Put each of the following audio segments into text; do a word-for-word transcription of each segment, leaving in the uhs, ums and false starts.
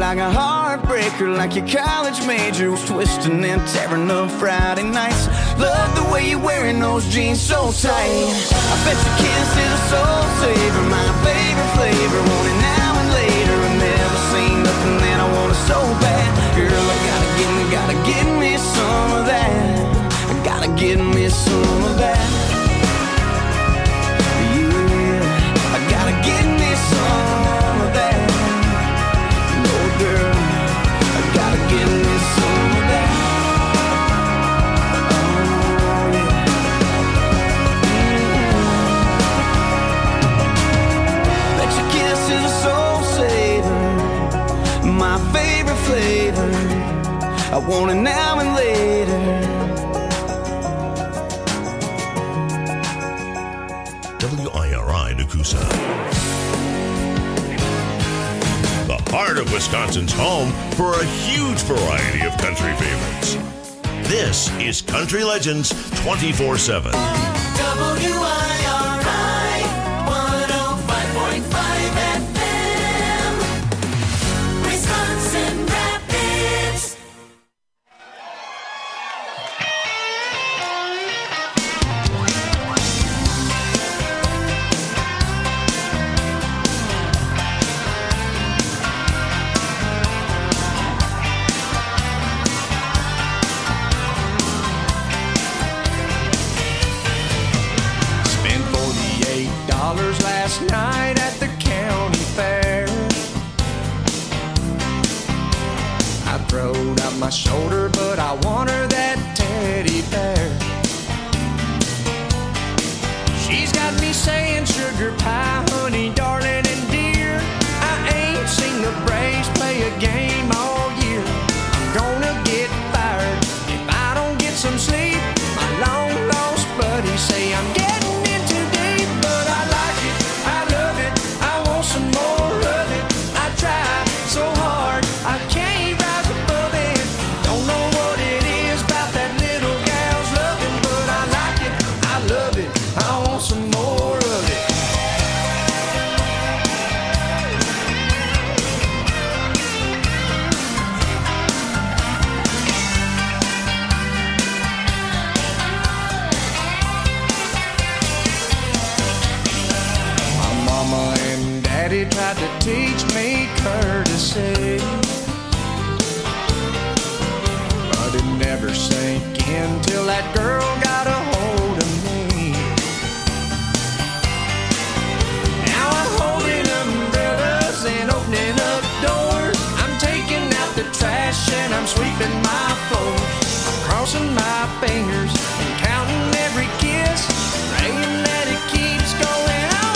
like a heartbreaker, like your college major was twisting and tearing up Friday nights. Love the way you're wearing those jeans so tight. I bet your kiss is a soul saver, my favorite flavor. Want it now and later, I've never seen nothing that I want it so bad. Girl, I gotta get me, gotta get me some of that. I gotta get me some of that. Yeah, I gotta get me some of that. No, girl, I gotta get me some of that. Oh, yeah. Mm-hmm. Bet your kiss is a soul saver, my favorite flavor. I want it now and later. W I R I Nakusa. The heart of Wisconsin's home for a huge variety of country favorites. This is Country Legends twenty-four seven. W I R I one oh five point five F M. Wisconsin Rapids. Last night at the county fair, I throwed out my shoulder, but I want her that teddy bear. She's got me saying sugar pie, honey, darling, and dear. I ain't seen the Braves play a game all year. I'm gonna get fired if I don't get some sleep. My long lost buddies say I'm getting tried to teach me courtesy, but it never sank in till that girl got a hold of me. Now I'm holding umbrellas and opening up doors. I'm taking out the trash and I'm sweeping my floors. I'm crossing my fingers and counting every kiss, praying that it keeps going.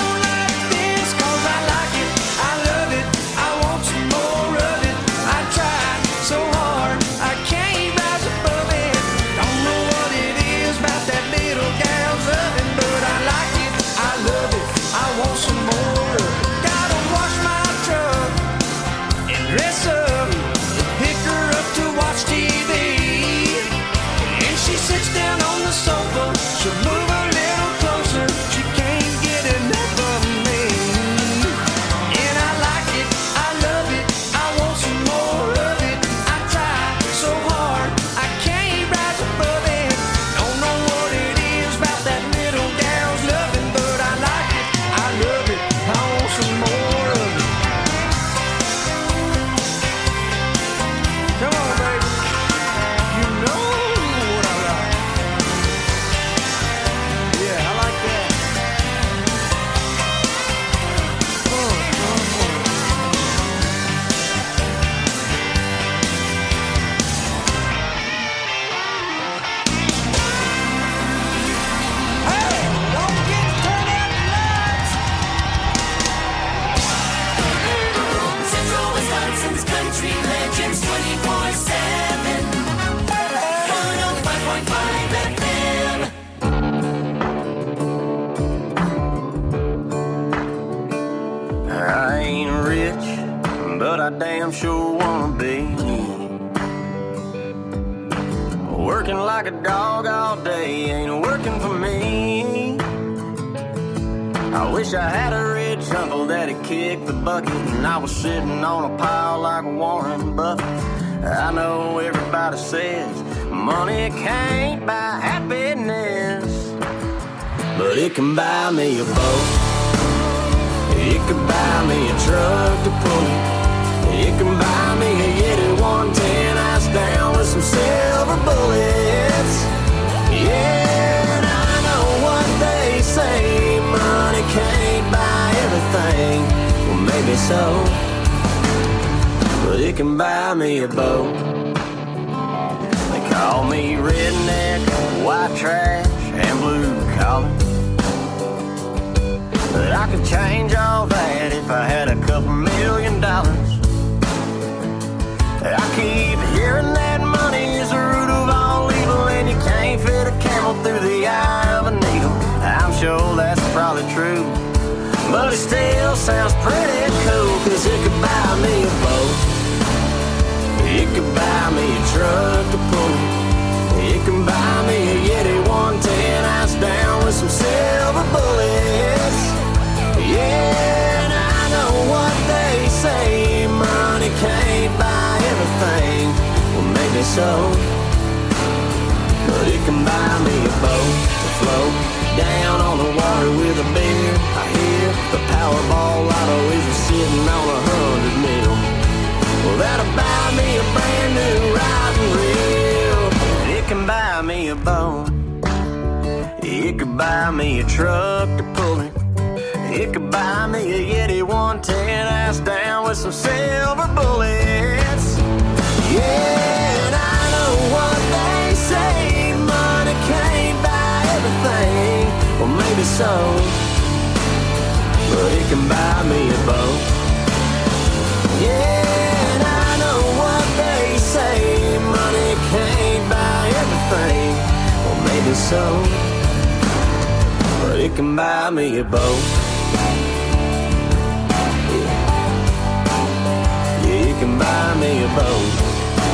I damn sure wanna be. Working like a dog all day ain't working for me. I wish I had a rich uncle that'd kick the bucket and I was sitting on a pile like Warren Buffett. I know everybody says money can't buy happiness, but it can buy me a boat. It can buy me a truck to pull it. It can buy me a Yeti one ten ice down with some silver bullets. Yeah, and I know what they say, money can't buy everything. Well, maybe so, but it can buy me a boat. They call me redneck, white trash, and blue collar, but I could change all that if I had a couple million dollars. I keep hearing that money is the root of all evil, and you can't fit a camel through the eye of a needle. I'm sure that's probably true, but it still sounds pretty cool, cause it could buy me a boat. It could buy me a truck to pull it. It can buy me a Yeti one ten ice down with some silver bullets. Yeah, and I know what they say, money can't buy everything. Well, maybe so, but it can buy me a boat to float down on the water with a beer. I hear the Powerball lotto is sitting on a hundred mil. Well, that'll buy me a brand new riding reel. It can buy me a boat. It could buy me a truck to pull it. It could buy me a Yeti one ten ice down with some silver bullets. Yeah, and I know what they say, money can't buy everything. Well, maybe so, but it can buy me a boat. Yeah, and I know what they say, money can't buy everything. Well, maybe so, but it can buy me a boat. Yeah, it can buy me a boat.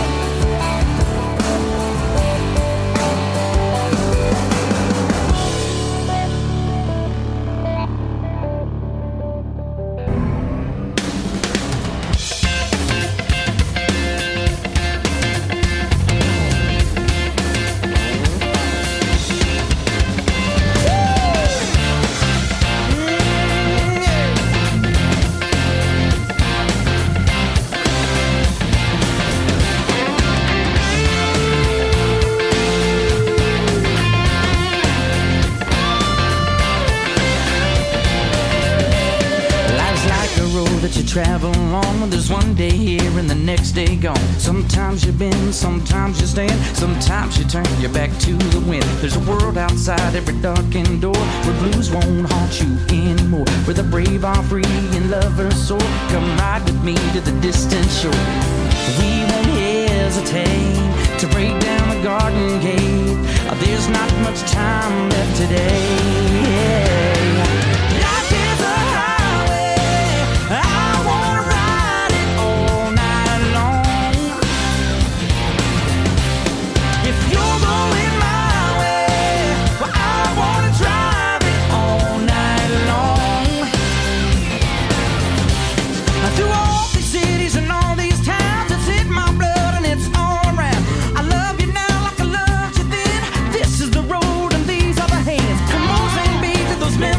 Travel on when there's one day here and the next day gone. Sometimes you bend, sometimes you stand, sometimes you turn your back to the wind. There's a world outside every darkened door where blues won't haunt you anymore, where the brave are free and lovers soar. Come ride with me to the distant shore. We won't hesitate to break down the garden gate. There's not much time left today. Life is a highway, I wanna ride it all night long. If you're going my way, well, I wanna drive it all night long. Through all these cities and all these towns, it's in my blood and it's all around. I love you now like I loved you then. This is the road and these are the hands. Come on, sing me to those memories.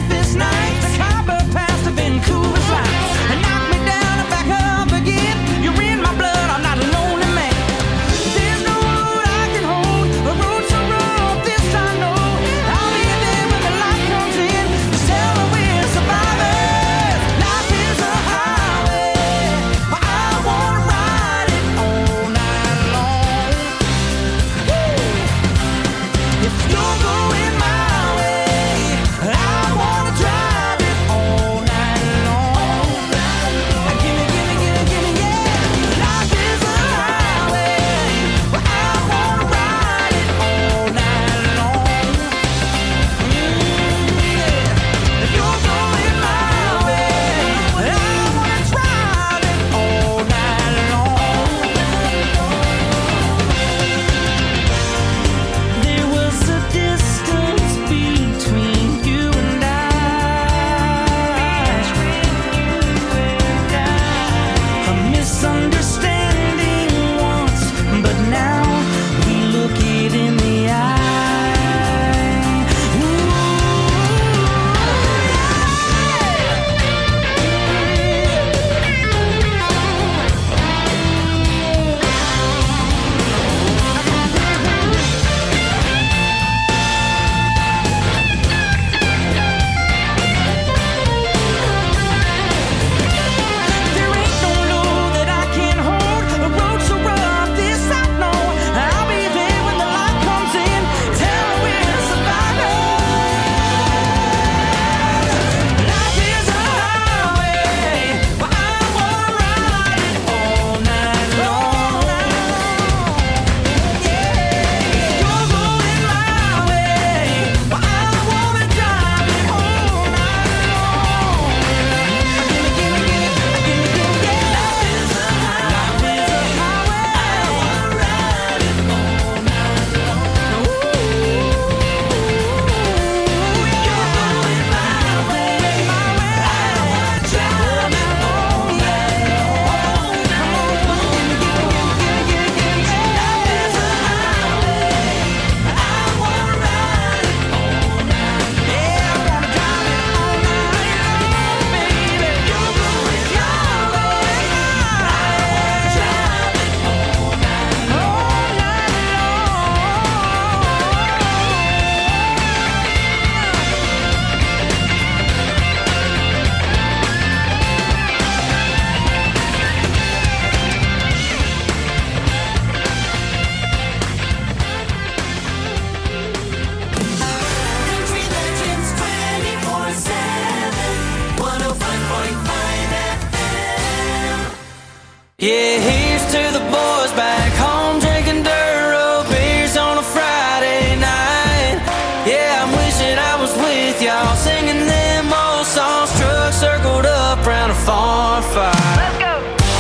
Yeah, here's to the boys back home drinking dirt road beers on a Friday night. Yeah, I'm wishing I was with y'all singing them old songs, trucks circled up round a farm fire. Let's go!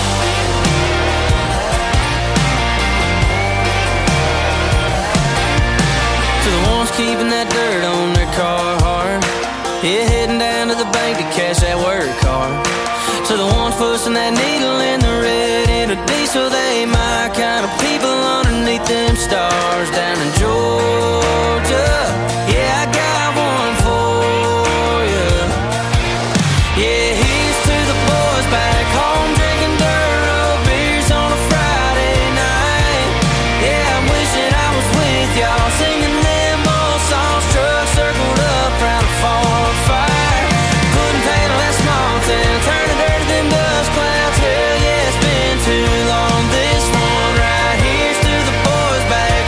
To the ones keeping that dirt on their car hard, yeah, heading down to the bank to cash that work card. To the ones pushing that needle in the red in a diesel, they my kind of people underneath them stars down in Georgia. Yeah, I got one for you. Yeah, here's to the boys back home drinking dirt road beers on a Friday night. Yeah, I'm wishing I was with y'all singing them old songs, trucks circled up round a farm fire. Putting paint on that small town, turning dirt to them dust clouds. Hell yeah, it's been too long. This one right here's to the boys back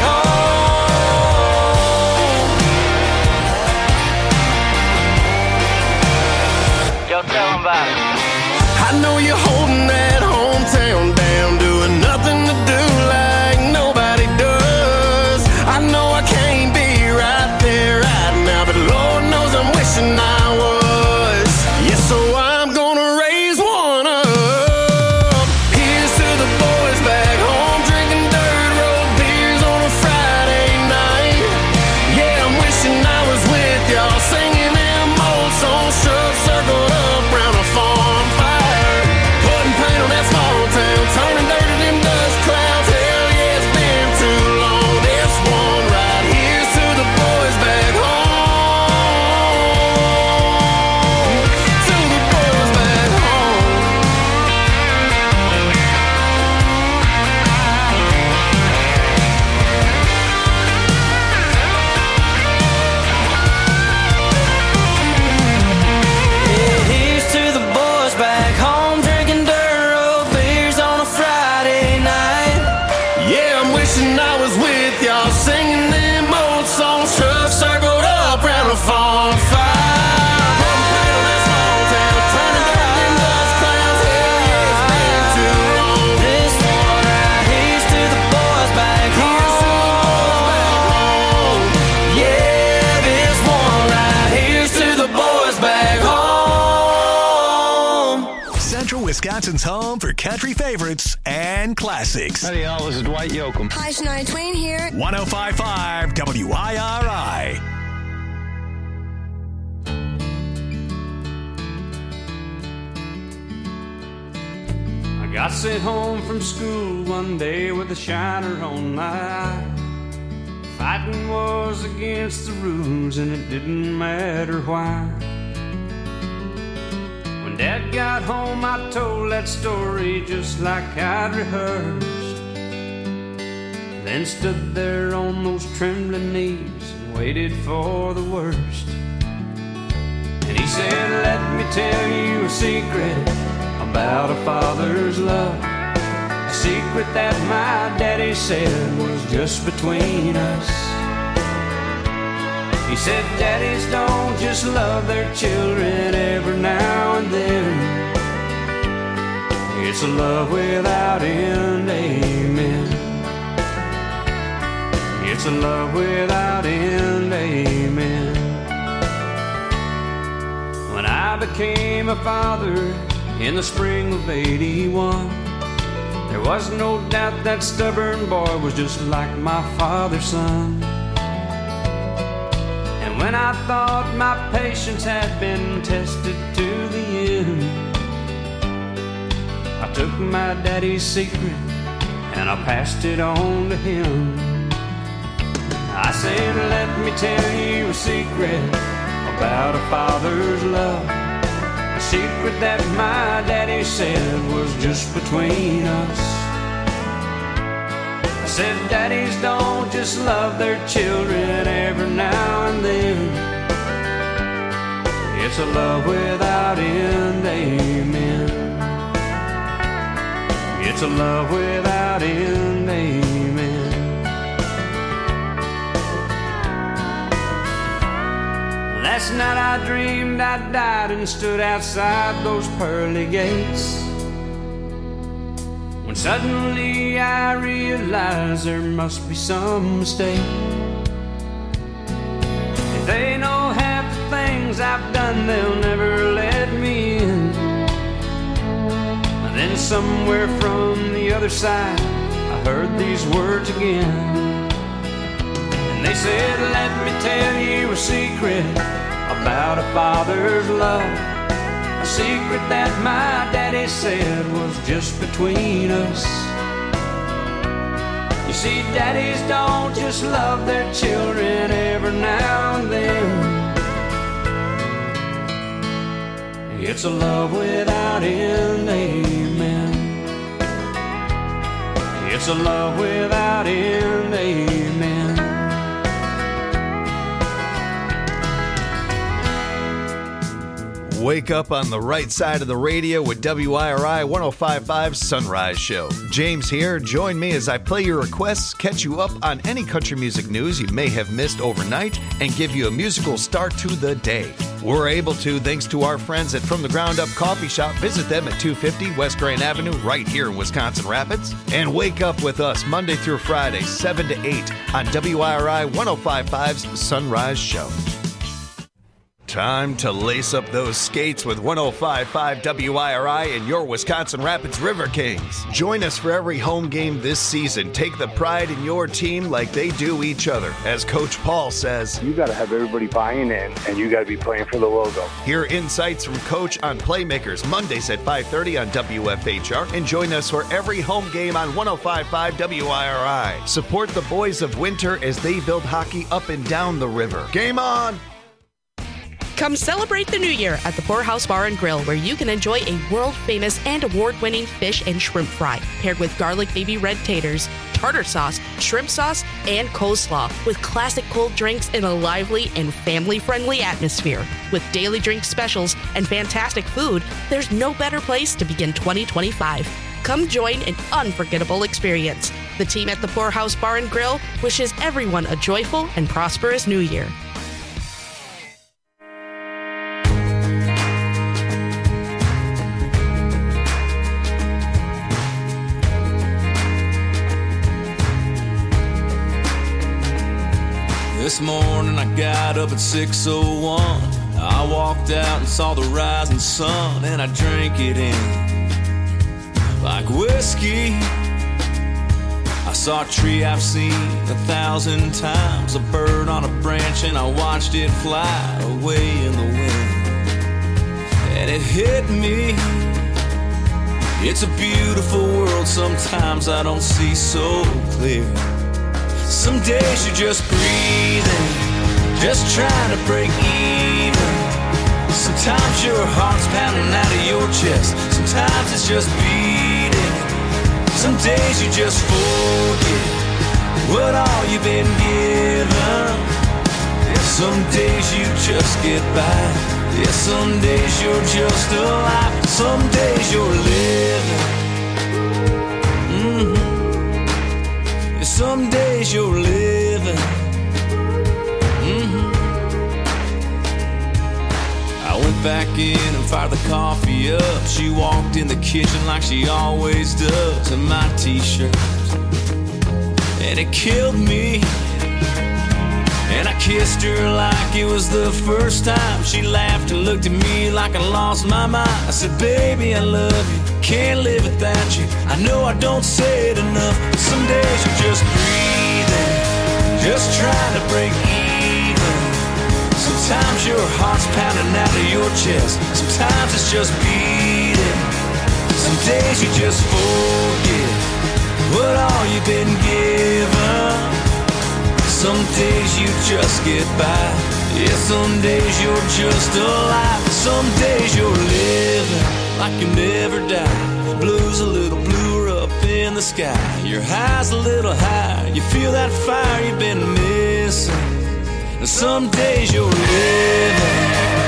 home. Yo, tell them about it. I know you're holding that hometown down, doing nothing to do like nobody does. I know I can't be right there right now, but Lord knows I'm wishing I was. Yeah, so I'm gonna raise one up. Here's to the boys back home drinking dirt road beers on a Friday night. Yeah, I'm wishing I was with y'all singing them old songs, trucks circled up round a farm fire. Putting paint on that small town, turning dirt to them dust clouds. Hell yeah, it's been too long. This one right here's to the boys back home. To the boys back home. Yeah, here's to the boys back home drinking dirt road beers on a Friday night. Yeah, I'm wishing I was with y'all singing them old songs, trucks circled up round a farm fire. Putting paint on that small town, turning dirt to them dust clouds. Hell yeah, it's been too long. This one right here's to the boys back Here's to the boys back home. Yeah, this one right here's to the boys back home. Central Wisconsin's home for country favorites and classics. Howdy, y'all. This is Dwight Yoakam. Hi, Shania Twain here. one oh five point five W I R I. I got sent home from school one day with a shiner on my eye. Fighting was against the rules and it didn't matter why. When Dad got home I told that story just like I'd rehearsed. Then stood there on those trembling knees and waited for the worst. And he said, let me tell you a secret about a father's love. A secret that my daddy said was just between us. He said, daddies don't just love their children every now and then. It's a love without end, amen. It's a love without end, amen. When I became a father in the spring of eighty-one, there was no doubt that stubborn boy was just like my father's son. And when I thought my patience had been tested to the end, I took my daddy's secret and I passed it on to him. I said, let me tell you a secret about a father's love. A secret that my daddy said was just between us. I said, daddies don't just love their children every now and then. It's a love without end, amen. It's a love without end, amen. Last night I dreamed I died and stood outside those pearly gates. when suddenly I realize there must be some mistake. If they know half the things I've done, they'll never let me in. And then somewhere from the other side, I heard these words again. And they said, let me tell you a secret about a father's love. A secret that my daddy said was just between us. You see, daddies don't just love their children every now and then. It's a love without end, amen. It's a love without end, amen. Wake up on the right side of the radio with W I R I one oh five point five Sunrise Show. James here. Join me as I play your requests, catch you up on any country music news you may have missed overnight, and give you a musical start to the day. We're able to thanks to our friends at From the Ground Up Coffee Shop. Visit them at two fifty West Grand Avenue right here in Wisconsin Rapids. And wake up with us Monday through Friday, seven to eight on W I R I one oh five point five's Sunrise Show. Time to lace up those skates with one oh five point five W I R I and your Wisconsin Rapids River Kings. Join us for every home game this season. Take the pride in your team like they do each other. As Coach Paul says, you got to have everybody buying in, and you got to be playing for the logo. Hear insights from Coach on Playmakers Mondays at five thirty on W F H R, and join us for every home game on one oh five point five W I R I. Support the boys of Winter as they build hockey up and down the river. Game on! Come celebrate the new year at the Poorhouse Bar and Grill, where you can enjoy a world-famous and award-winning fish and shrimp fry, paired with garlic baby red taters, tartar sauce, shrimp sauce, and coleslaw, with classic cold drinks in a lively and family-friendly atmosphere. With daily drink specials and fantastic food, there's no better place to begin twenty twenty-five. Come join an unforgettable experience. The team at the Poorhouse Bar and Grill wishes everyone a joyful and prosperous new year. This morning I got up at six oh one. I walked out and saw the rising sun, and I drank it in like whiskey. I saw a tree I've seen a thousand times, a bird on a branch, and I watched it fly away in the wind. And it hit me, it's a beautiful world, sometimes I don't see so clear. Some days you're just breathing, just trying to break even. Sometimes your heart's pounding out of your chest, sometimes it's just beating. Some days you just forget what all you've been given. Yeah, some days you just get by. Yeah, some days you're just alive. Some days you're living. Mm-hmm. Some days you're living. Mm-hmm. I went back in and fired the coffee up. She walked in the kitchen like she always does, in my t-shirt, and it killed me. And I kissed her like it was the first time. She laughed and looked at me like I lost my mind. I said, baby, I love you, can't live without you. I know I don't say it enough, but some days you're just breathing, just trying to break even. Sometimes your heart's pounding out of your chest, sometimes it's just beating. Some days you just forget what all you've been given. Some days you just get by. Yeah, some days you're just alive. Some days you're living like you never die. Blue's a little bluer up in the sky. Your high's a little higher. You feel that fire you've been missing. And some days you're living.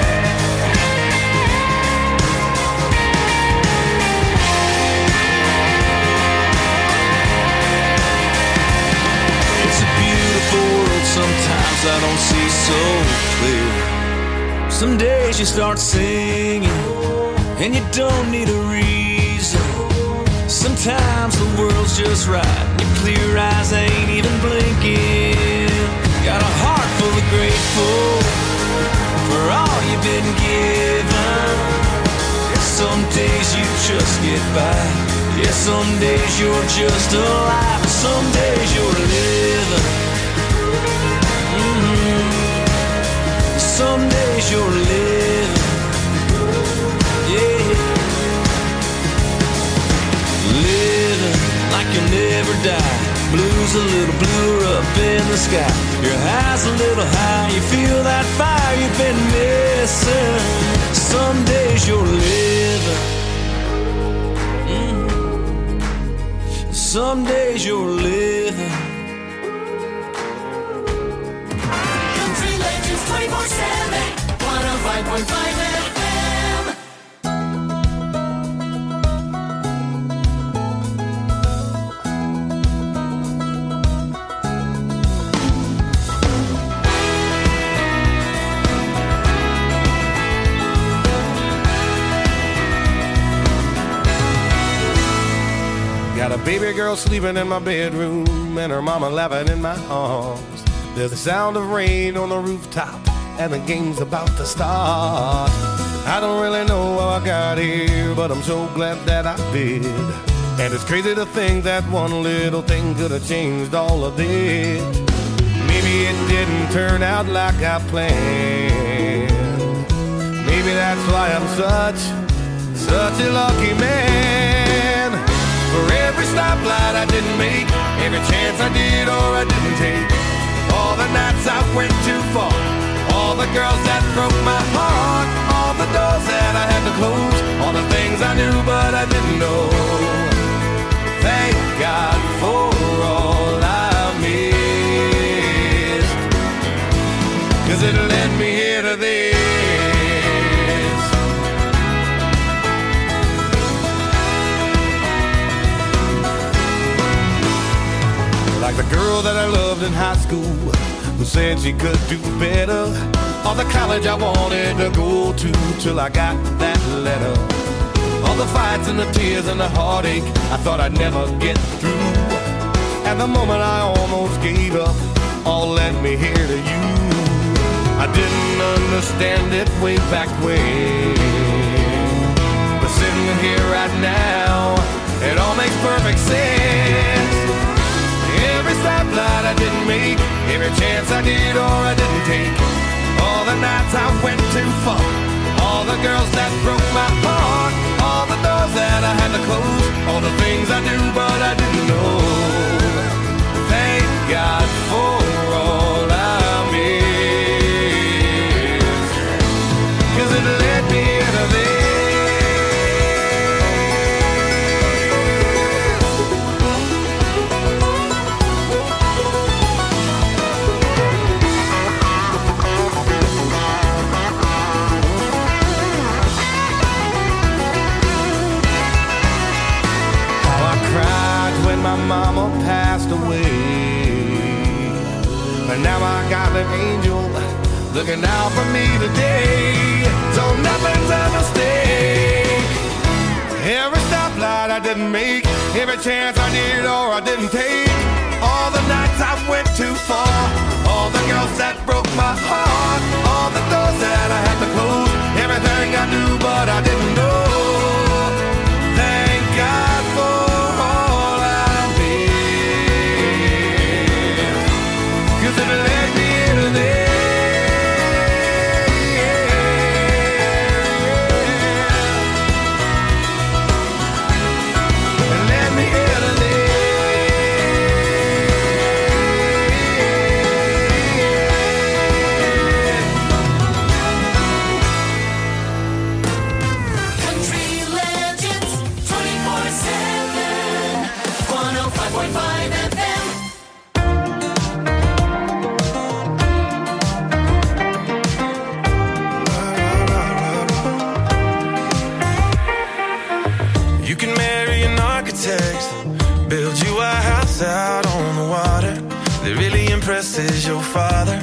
Sometimes I don't see so clear. Some days you start singing and you don't need a reason. Sometimes Sometimes the world's just right. Your clear eyes ain't even blinking. Got a heart full of grateful for all you've been given. Some days you just get by. Yeah, some days you're just alive. Some days you're living. Mm-hmm. Some days you're living. Yeah. Living like you'll never die. Blue's a little bluer up in the sky. Your high's a little high. You feel that fire you've been missing. Some days you're living. Mm-hmm. Some days you're living. Country Legends twenty-four seven, one oh five point five F M. Got a baby girl sleeping in my bedroom and her mama laughing in my arms. There's the sound of rain on the rooftop and the game's about to start. I don't really know how I got here, but I'm so glad that I did. And it's crazy to think that one little thing could have changed all of this. Maybe it didn't turn out like I planned. Maybe that's why I'm such, such a lucky man. For every stoplight I didn't make, every chance I did or I didn't take, all the nights I went too far, all the girls that broke my heart, all the doors that I had to close, all the things I knew but I didn't know. Thank God for all I missed, 'cause it led me here to this. Like the girl that I loved in high school, who said she could do better, or the college I wanted to go to till I got that letter. All the fights and the tears and the heartache I thought I'd never get through, and the moment I almost gave up all led me here to you. I didn't understand it way back when, but sitting here right now, it all makes perfect sense. Every stoplight I didn't make, every chance I did or I didn't take, all the nights I went too far, all the girls that broke my heart, all the doors that I had to close, all the things I knew but I didn't know. Thank God for all I missed, 'cause it led me into this. My mama passed away, but now I got an angel looking out for me today. So nothing's a mistake. Every stoplight I didn't make, every chance I did or I didn't take, all the nights I went too far, all the girls that broke my heart, all the doors that I had to close, everything I knew but I didn't know. Thank God for all I missed, 'cause it led me into this. Out on the water that really impresses your father.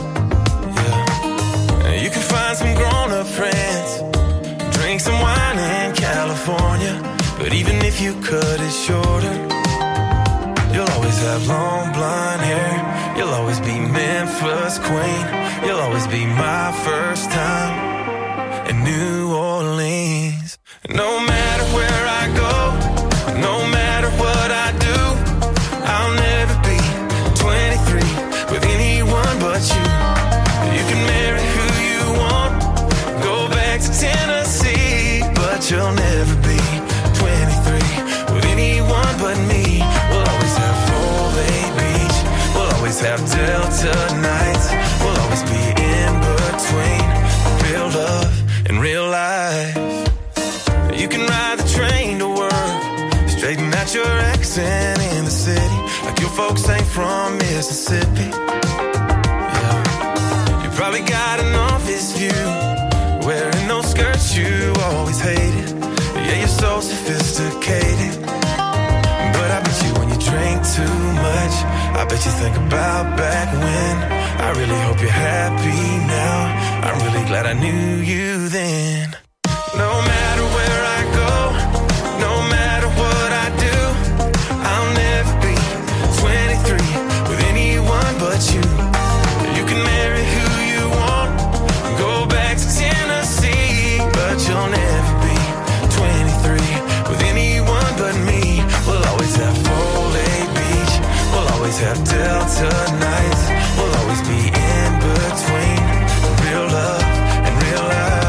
Yeah. You can find some grown-up friends, drink some wine in California, but But even if you cut it shorter, you'll always have long blonde hair. You'll always be Memphis queen. You'll always be my first time in New Orleans. No matter where I go, no matter what I do, I'll never be twenty-three with anyone but you. You can marry who you want, go back to Tennessee, but you'll never be twenty-three with anyone but me. We'll always have Full Bay Beach, we'll always have Delta nights, we'll always be in between real love and real life. You can ride the train to work, straighten out your accent in the city, like your folks ain't from Mississippi. Yeah. You probably got an office view, wearing those skirts you always hated. Yeah, you're so sophisticated, but I bet you when you drink too much, I bet you think about back when. I really hope you're happy now, I'm really glad I knew you then. No matter where I go, no matter what I do, I'll never be twenty-three with anyone but you. You can marry who you want, go back to Tennessee, but you'll never be twenty-three with anyone but me. We'll always have Full Bay Beach, we'll always have Delta nights, we'll always be in between real love and real life.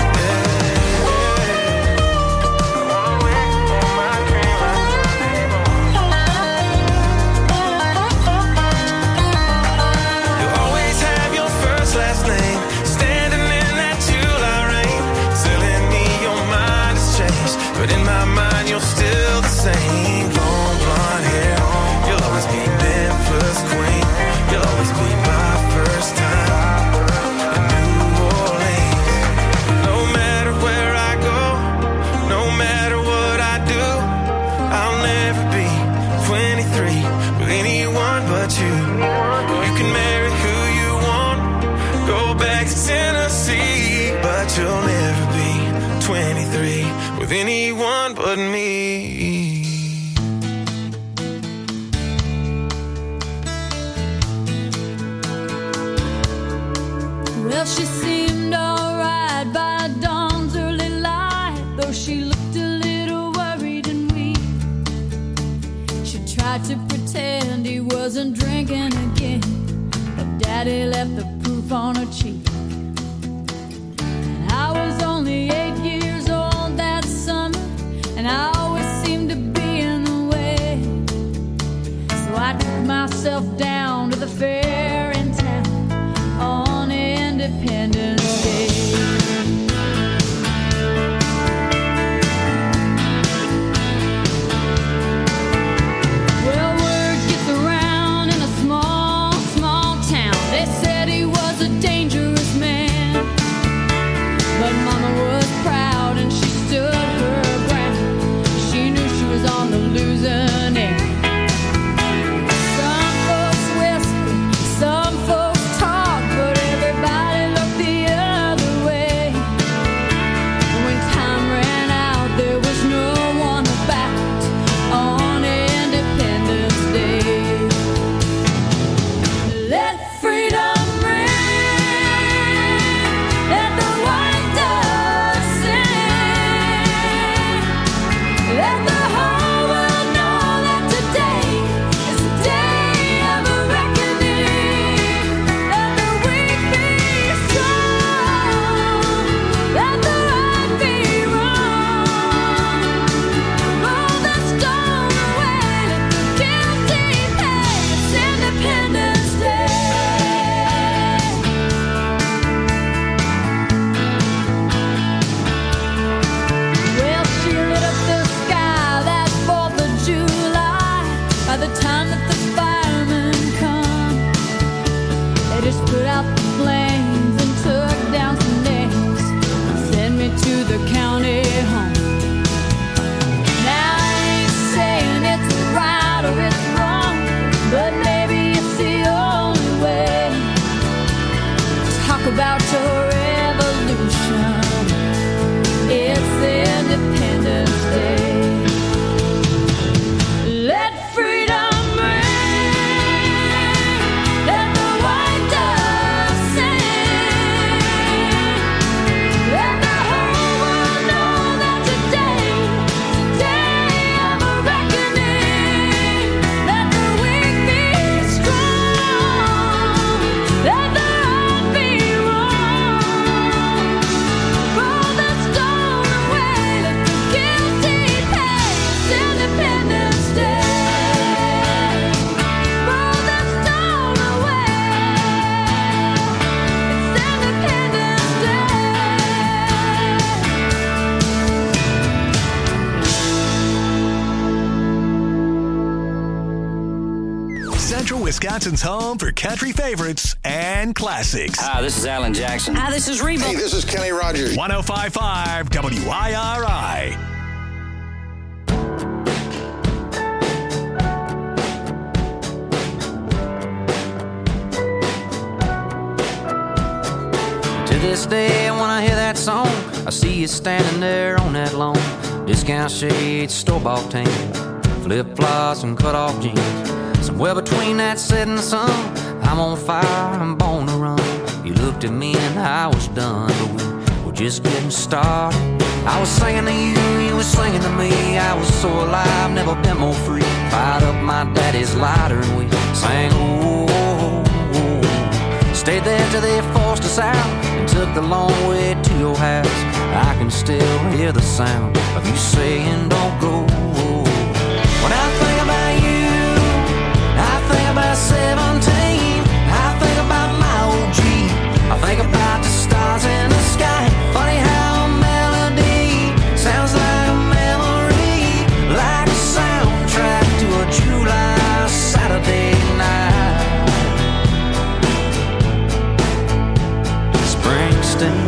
But in my mind, you're still the same. Long blonde hair, you'll always be Memphis queen. You'll always be my first time in New Orleans. No matter where I go, no matter what I do, I'll never be twenty-three with anyone but you. You can marry who you want, go back to Tennessee, but you'll never be twenty-three with anyone but me. Well, she seemed alright by dawn's early light, though she looked a little worried and weak. She tried to pretend he wasn't drinking again, but Daddy left the proof on her cheek. And I was only eight years old that summer, and I always seemed to be in the way. So I took myself down to the fair in town on Independence Day. Well, word gets around in a small, small town. They said he was a dangerous Central Wisconsin's home for country favorites and classics. Hi, this is Alan Jackson. Hi, this is Reba. Hey, this is Kenny Rogers. one oh five point five W I R I. To this day, when I hear that song, I see you standing there on that lawn. Discount shades, store-bought tan, flip-flops and cut-off jeans. Somewhere between that setting sun, I'm on fire, I'm born to run. You looked at me and I was done, but we were just getting started. I was singing to you, you were singing to me. I was so alive, never been more free. Fired up my daddy's lighter and we sang, oh, oh, oh. Stayed there till they forced us out and took the long way to your house. I can still hear the sound of you saying don't go. When I think about you, I think about seventeen. I think about my old Jeep. I think about the stars in the sky. Funny how a melody sounds like a memory, like a soundtrack to a July Saturday night. Springsteen.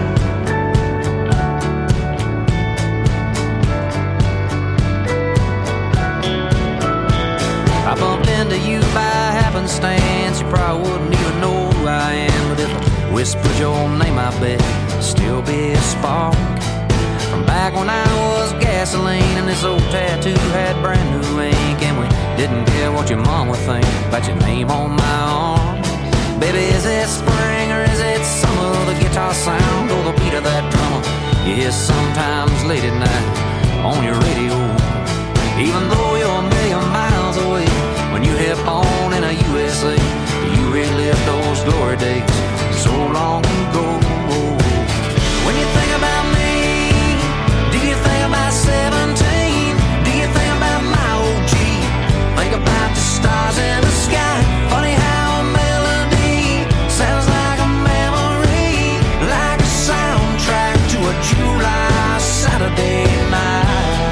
I bumped into you by happenstance. You probably wouldn't even know who I am, but if I whispered your name, I bet it'd still be a spark from back when I was gasoline and this old tattoo had brand new ink, and we didn't care what your mom would think about your name on my arm. Baby, is it spring or is it summer? The guitar sound or the beat of that drummer you hear sometimes late at night on your radio. Even though you're a million miles away, when you hit on in a U S A, you relive those glory days so long ago. When you think about me, do you think about seventeen? Do you think about my old Jeep? Think about the stars in the sky. Funny how a melody sounds like a memory, like a soundtrack to a July Saturday night.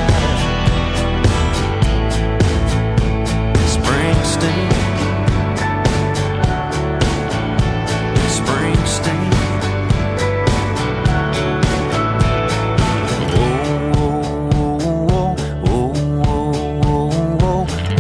Springsteen, Springsteen. Oh, oh, oh, oh, oh,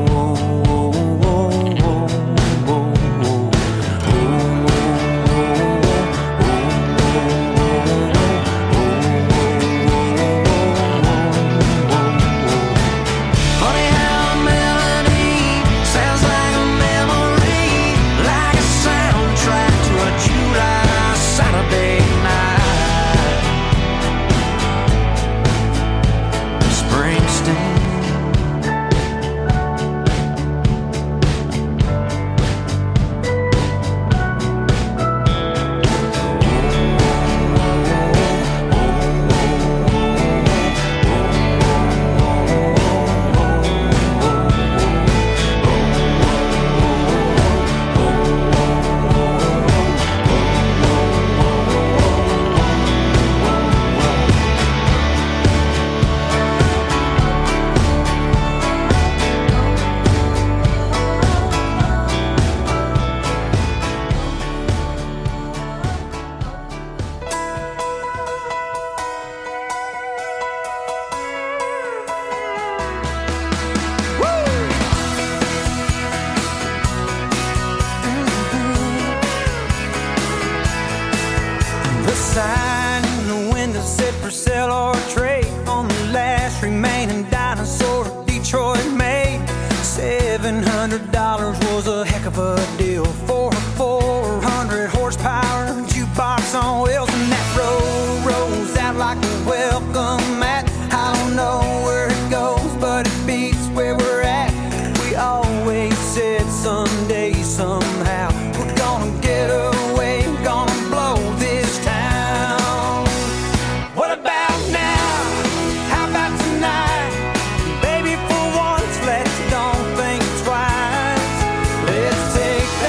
funny how a melody sounds like a memory, like a soundtrack to a July Saturday night. Springsteen. The sign in the window said for sale or trade on the last remaining dinosaur Detroit made. Seven hundred dollars was a heck of a deal for a four hundred horsepower jukebox on wheels, and that road rolls out like a welcome mat. I don't know where it goes, but it beats where we're at. We always said someday, somehow, we're gonna get away, gonna blow this town. What about now? How about tonight? Baby, for once, let's don't think twice. Let's take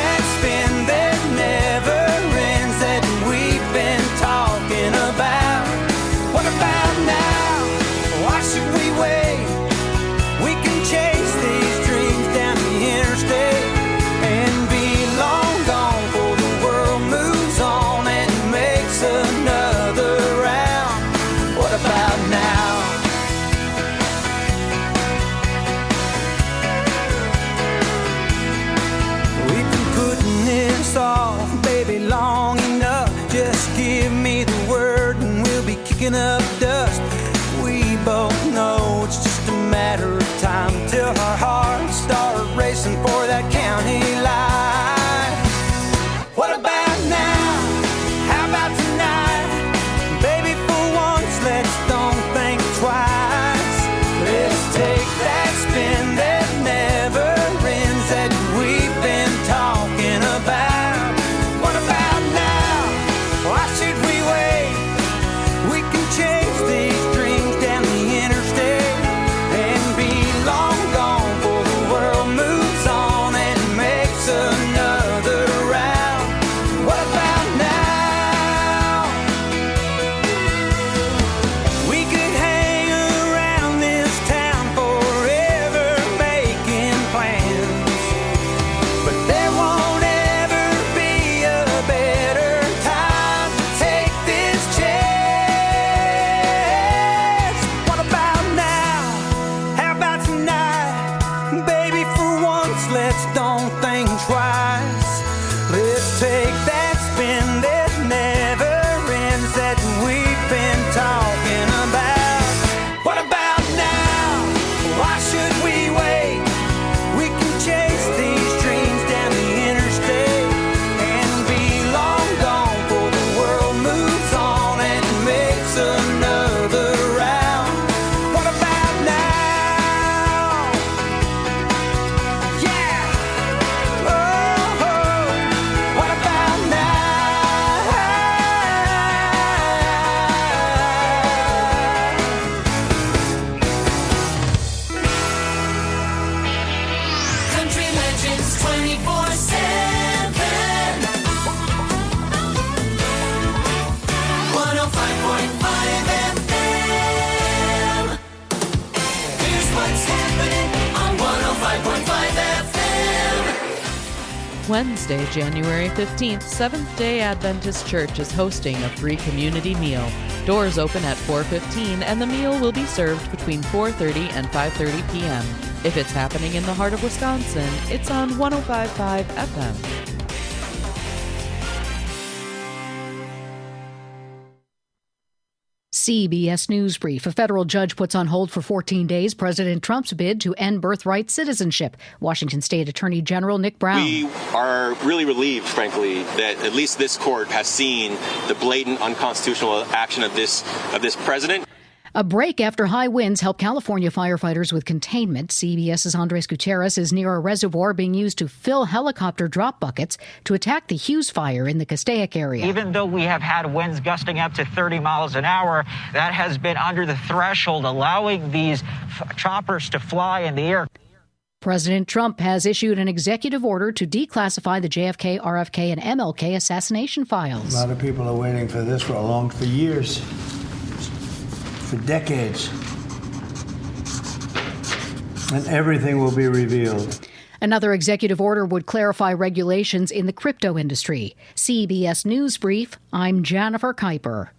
twenty-four seven. one oh five point five F M. Here's what's happening on one oh five point five F M. Wednesday, January fifteenth, Seventh-day Adventist Church is hosting a free community meal. Doors open at four fifteen and the meal will be served between four thirty and five thirty p.m. If it's happening in the heart of Wisconsin, it's on one oh five point five F M. C B S News Brief. A federal judge puts on hold for fourteen days President Trump's bid to end birthright citizenship. Washington State Attorney General Nick Brown. We are really relieved, frankly, that at least this court has seen the blatant unconstitutional action of this of this president. A break after high winds help California firefighters with containment. CBS's Andres Gutierrez is near a reservoir being used to fill helicopter drop buckets to attack the Hughes fire in the Castaic area. Even though we have had winds gusting up to thirty miles an hour, that has been under the threshold, allowing these f- choppers to fly in the air. President Trump has issued an executive order to declassify the J F K, R F K, and M L K assassination files. A lot of people are waiting for this for a long, for years. For decades. And everything will be revealed. Another executive order would clarify regulations in the crypto industry. C B S News Brief, I'm Jennifer Kuiper.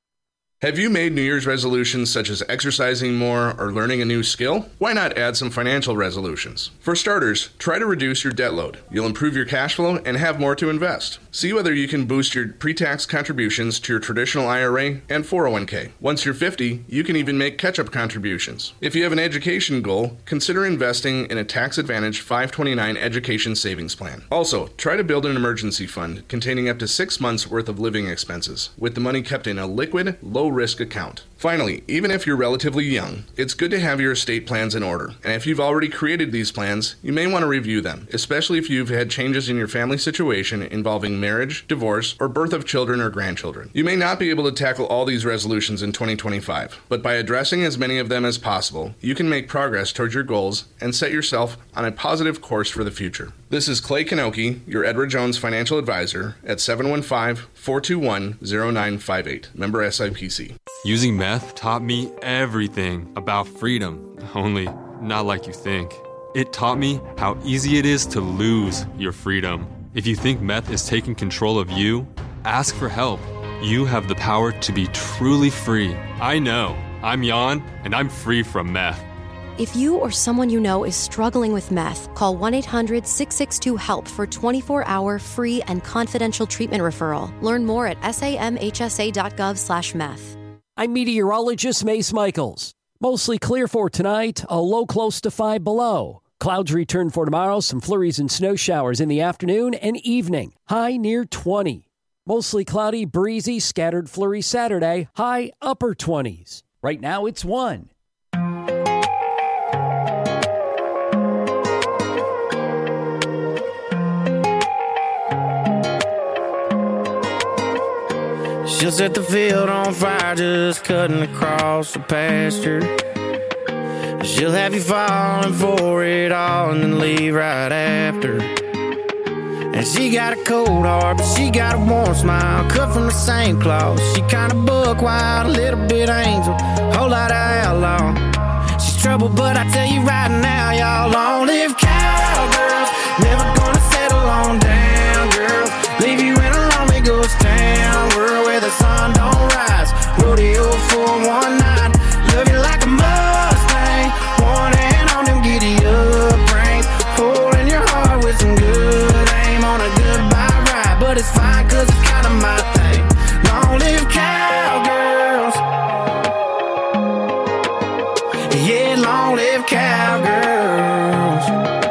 Have you made New Year's resolutions such as exercising more or learning a new skill? Why not add some financial resolutions? For starters, try to reduce your debt load. You'll improve your cash flow and have more to invest. See whether you can boost your pre-tax contributions to your traditional I R A and four oh one k. Once you're fifty, you can even make catch-up contributions. If you have an education goal, consider investing in a tax-advantaged five twenty-nine education savings plan. Also, try to build an emergency fund containing up to six months worth of living expenses, with the money kept in a liquid, low risk account. Finally, even if you're relatively young, it's good to have your estate plans in order. And if you've already created these plans, you may want to review them, especially if you've had changes in your family situation involving marriage, divorce, or birth of children or grandchildren. You may not be able to tackle all these resolutions in twenty twenty-five, but by addressing as many of them as possible, you can make progress towards your goals and set yourself on a positive course for the future. This is Clay Kanoki, your Edward Jones financial advisor at seven one five, four two one, zero nine five eight. Member S I P C. Using meth taught me everything about freedom, only not like you think. It taught me how easy it is to lose your freedom. If you think meth is taking control of you, ask for help. You have the power to be truly free. I know. I'm Jan, and I'm free from meth. If you or someone you know is struggling with meth, call one eight hundred, six six two, HELP for twenty-four hour free and confidential treatment referral. Learn more at samhsa.gov slash meth. I'm meteorologist Mace Michaels. Mostly clear for tonight, a low close to five below. Clouds return for tomorrow, some flurries and snow showers in the afternoon and evening. High near twenty. Mostly cloudy, breezy, scattered flurries Saturday, high upper twenties. Right now it's one. She'll set the field on fire just cutting across the pasture. She'll have you falling for it all and then leave right after. And she got a cold heart, but she got a warm smile, cut from the same cloth. She kinda buck wild, a little bit angel, whole lot of outlaw. She's trouble, but I tell you right now, y'all, long-lived cowgirls, never gonna settle on down, girls. Leave you in a lonely ghost town, world where the sun don't rise. Rodeo for one night, love you like a Mustang, one hand on them giddy up reins, holding your heart with some good aim on a goodbye ride. But it's fine, cause it's kinda my thing. Long live cowgirls. Yeah, long live cowgirls.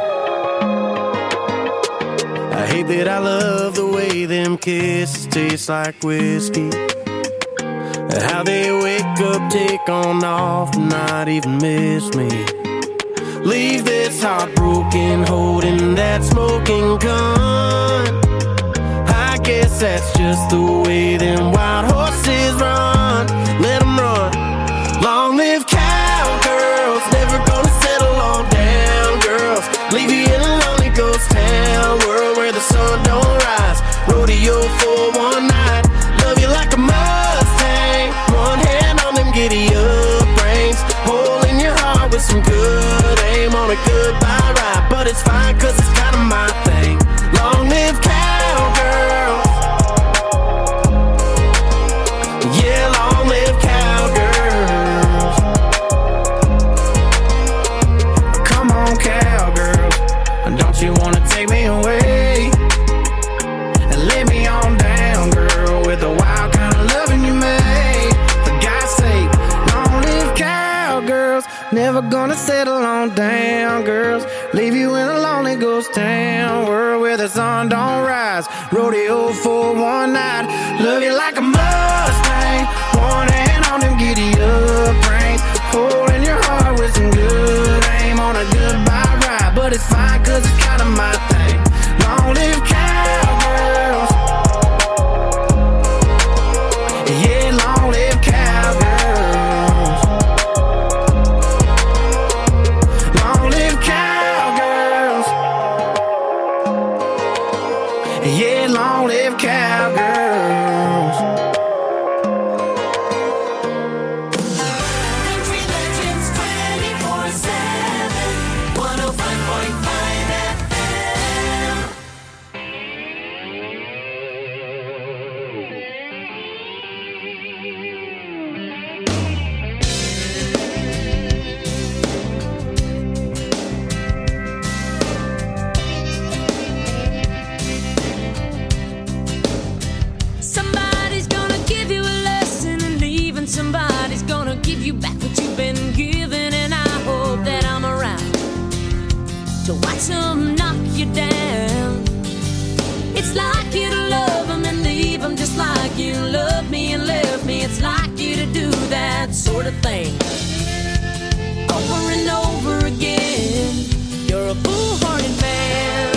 I hate that I love the way them kisses taste like whiskey. How they wake up, take on off, and not even miss me. Leave this heart broken, holding that smoking gun. I guess that's just the way them wild horses run. Let them run. Long live cowgirls, never gonna settle on down girls. Leave you in a lonely ghost town. good aim on a goodbye ride, but it's fine cause it's kinda my thing. Long live cowgirls. Yeah, long live cowgirls. Come on, cowgirls. Don't you wanna take me away and lay me on down, girl, with the wild kind of loving you made. For God's sake, long live cowgirls. Never gonna settle on down, girls. Leave you in a lonely ghost town world where the sun don't rise. Rodeo for one night. Love you like a Mustang. One hand on them giddy up reins. Holding your heart with some good aim on a goodbye ride. But it's fine cause it's kinda my thing. Long live cowgirls. Yeah, long live cowgirls. Long live cowgirls. Yeah, long live cowgirls. Country Legends twenty-four seven, one oh five point five F M. Somebody's gonna give you a lesson and leave, and somebody's gonna give you back what you've been given. And I hope that I'm around to watch them knock you down. It's like you to love them and leave them just like you love me and left me. It's like you to do that sort of thing over and over again. You're a foolhardy man.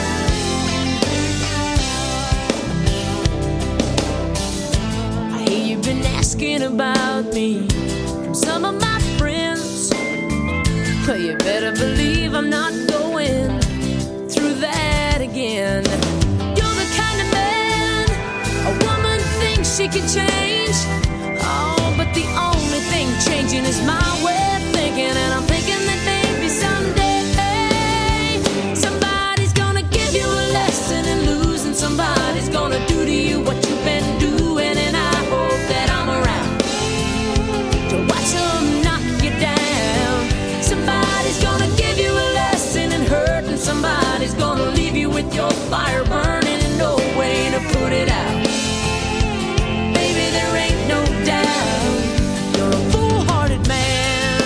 I hear you've been asking about me from some of my friends. But you better believe I'm not going through that again. You're the kind of man a woman thinks she can change. Oh, but the only thing changing is my way of thinking. And I'm thinking that maybe someday somebody's gonna give you a lesson in losing. Somebody's gonna do to you what you've been doing. And I hope that I'm around to watch them knock you down. Somebody's gonna give you a lesson in hurt, and somebody's gonna leave you with your fire burning and no way to put it out. Baby, there ain't no doubt you're a foolhardy man.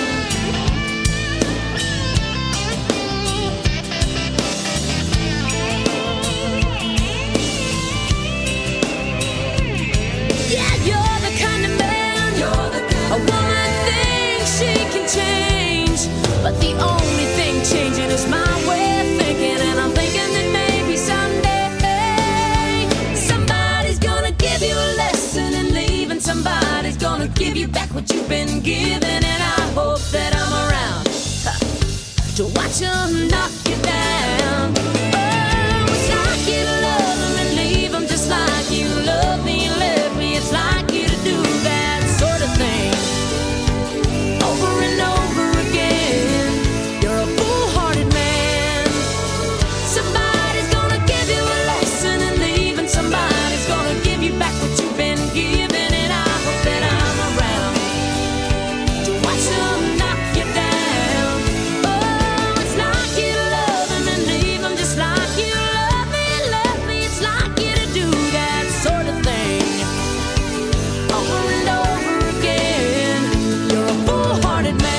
Yeah, you're the kind of man a woman thinks she can change. But the only thing changing is my way of thinking. And I'm thinking that maybe someday somebody's gonna give you a lesson and leave, and somebody's gonna give you back what you've been given. And I hope that I'm around huh, to watch them knock you down. Oh, it's like you to love them and leave them just like you love me and left me. It's like you to do that sort of thing over and over again. You're a foolhardy man. Somebody's gonna give you a lesson and leave, and somebody's gonna give you back what you've been given. And I hope that I'm around to watch them knock you down. Oh, it's like you to love them and leave them just like you love me and left me. It's like you to do that sort of thing over and over again. You're a foolhardy man.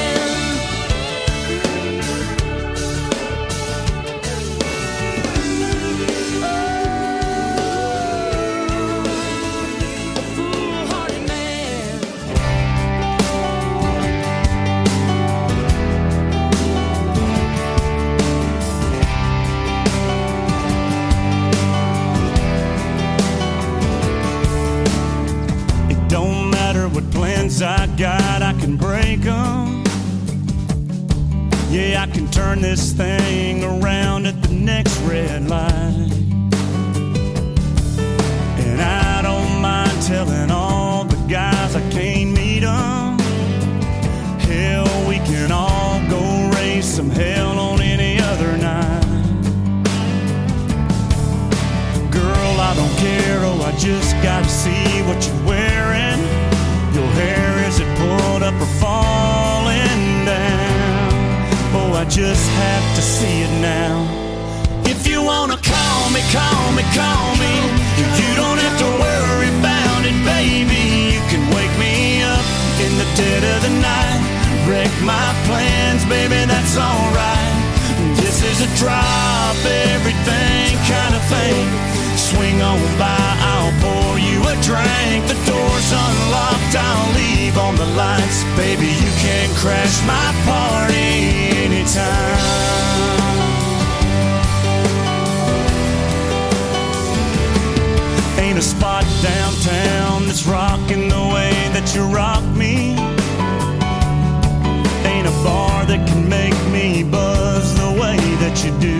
Foolhardy man. It don't matter what plans I got, I can break them. Yeah, I can turn this thing around at the next red light. And I don't mind telling all the guys I can't meet them. Hell, we can all some hell on any other night. Girl, I don't care, oh, I just gotta see what you're wearing. Your hair, is it pulled up or falling down? Oh, I just have to see it now. If you wanna call me, call me, call me. You don't have to worry about it, baby. You can wake me up in the dead of the night. Wreck my plans, baby, that's alright. This is a drop everything kind of thing. Swing on by, I'll pour you a drink. The door's unlocked, I'll leave on the lights. Baby, you can crash my party anytime. Ain't a spot downtown that's rocking the way that you rock me. Ain't a bar that can make me buzz the way that you do.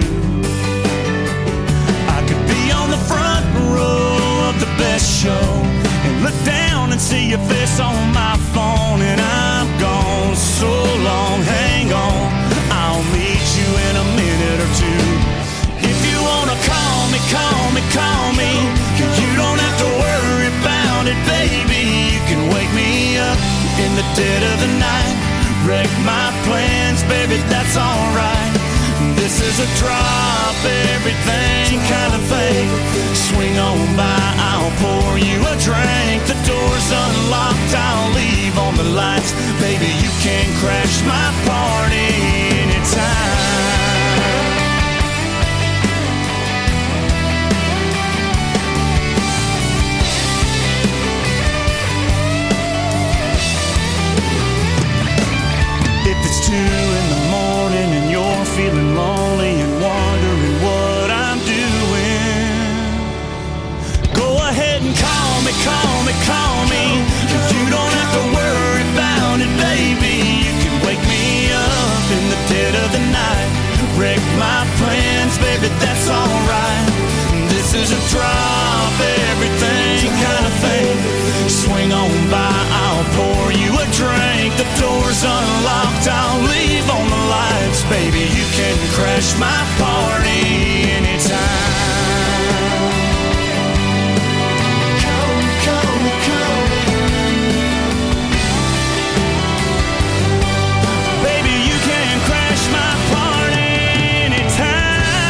I could be on the front row of the best show and look down and see your face on my phone, and I'm gone so long, hang on, I'll meet you in a minute or two. If you wanna call me, call me, call me. You don't have to worry about it, baby. You can wake me up in the dead of the night. Wreck my plans, baby, that's alright. This is a drop everything kind of thing. Swing on by, I'll pour you a drink. The door's unlocked, I'll leave on the lights. Baby, you can crash my party anytime. If it's two in the morning and you're feeling lonely and wondering what I'm doing, go ahead and call me, call me, call me. You don't have to worry about it, baby. You can wake me up in the dead of the night. Wreck my plans, baby, that's alright. This is a drop everything kind of thing. Swing on by, I'll pour you a drink. The door's unlocked, I'll leave on the lights. Baby, you can crash my party anytime. Come, come, come. Baby, you can crash my party anytime.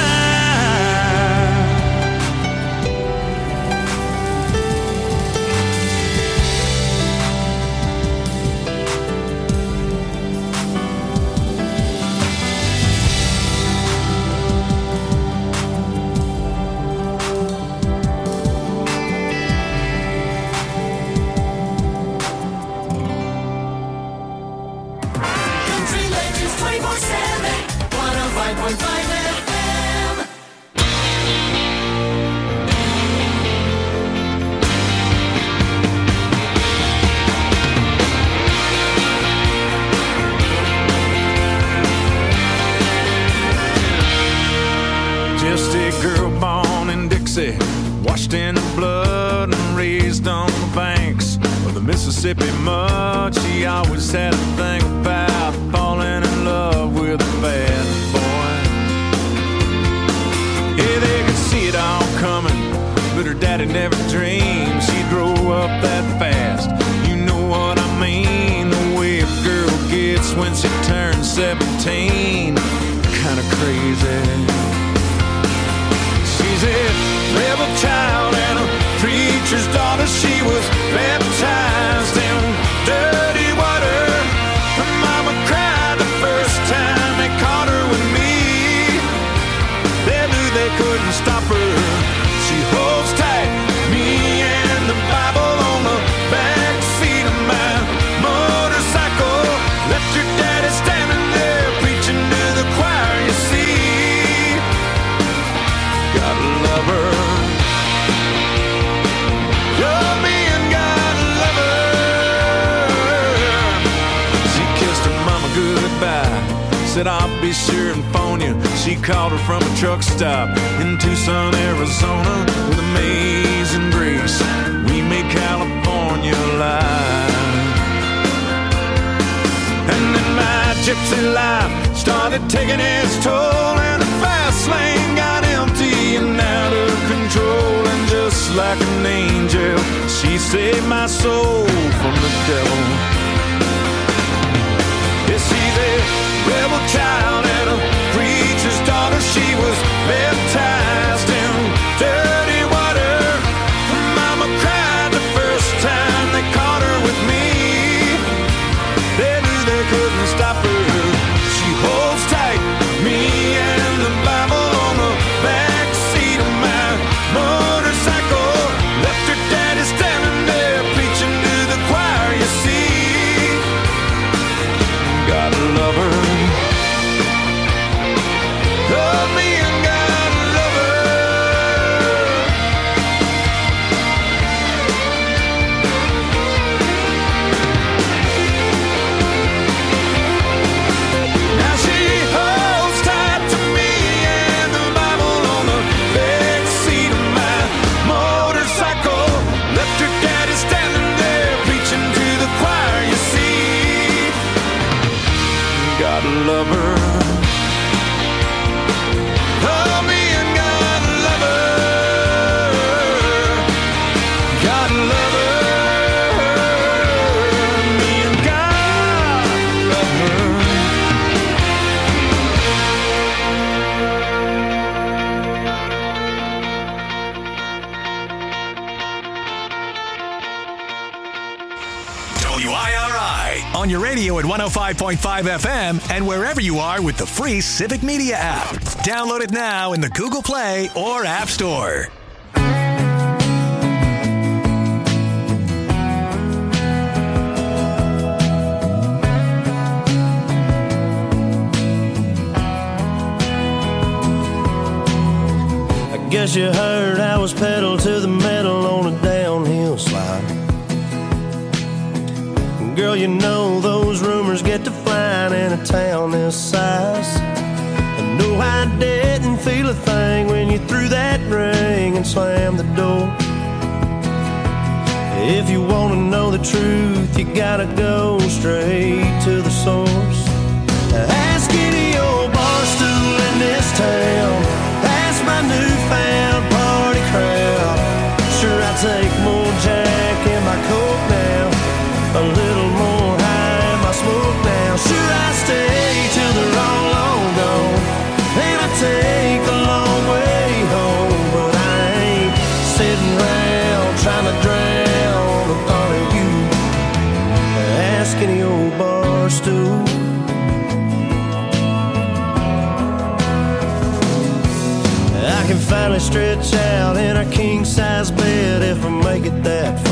Country Legends twenty-four seven, one oh five point five F M. Just a girl born in Dixie, washed in the blood and raised on the banks of the Mississippi mud. She always had a thing about falling in love with a bad boy. Yeah, they could see it all coming, but her daddy never dreamed she'd grow up that fast. You know what I mean, the way a girl gets when she turns seventeen. Kinda crazy. She's a rebel child and a preacher's daughter. She was baptized in dirty water. Her mama cried the first time they caught her with me. They knew they couldn't stop her. She holds tight, me and the Bible on the back seat of my motorcycle. Left your daddy standing there preaching to the choir, you see. Gotta love her. Love me and gotta love her. She kissed her mama goodbye, said I'll be sure and phone you. She called her from a truck stop in Tucson, Arizona. With amazing grace, we made California alive. And then my gypsy life started started taking its toll, and the fast lane got empty and out of control. And just like an angel, she saved my soul from the devil. Yeah, she's a rebel child and a preacher's daughter. She was baptized in dirty water. Mama cried the first time they caught her with me. They knew they couldn't stop her. She holds tight, me and the Bible on the back seat of my motorcycle. Left her daddy standing there preaching to the choir, you see. Gotta love her. Love me and gotta love her. Now she holds tight to me and the Bible on the back seat of my motorcycle. Left her daddy standing there preaching to the choir, you see. Gotta love her. Love me and gotta love her. Gotta love her. Me and gotta love her. W I R I on your radio at one oh five point five F M and wherever you are with the free Civic Media app. Download it now in the Google Play or App Store. I guess you heard I was pedal to the metal on a downhill slide. Girl, you know those rumors get to flying in a town this size. And no, I didn't feel a thing when you threw that ring and slammed the door. If you want to know the truth, you gotta go straight to the source. Ask any old bar stool in this town. Ask my newfound party crowd. Sure, I take more Jack in my coat now, a little more high in my smoke now. Sure, I stay till they're all long gone, and I take the long way home. But I ain't sitting around trying to drown the thought of you. Ask any old bar stool. I can finally stretch out in a king-size bed if I make it that far.